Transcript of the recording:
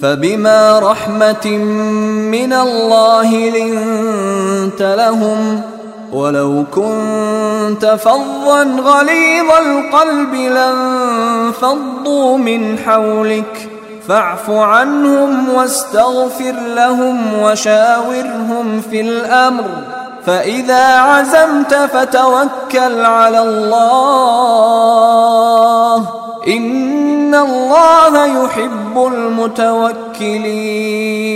فبما رحمة من الله لنت لهم، ولو كنت فظا غليظ القلب لانفضوا من حولك، فاعف عنهم واستغفر لهم وشاورهم في الأمر، فإذا عزمت فتوكل على الله، إن الله يحب المتوكلين.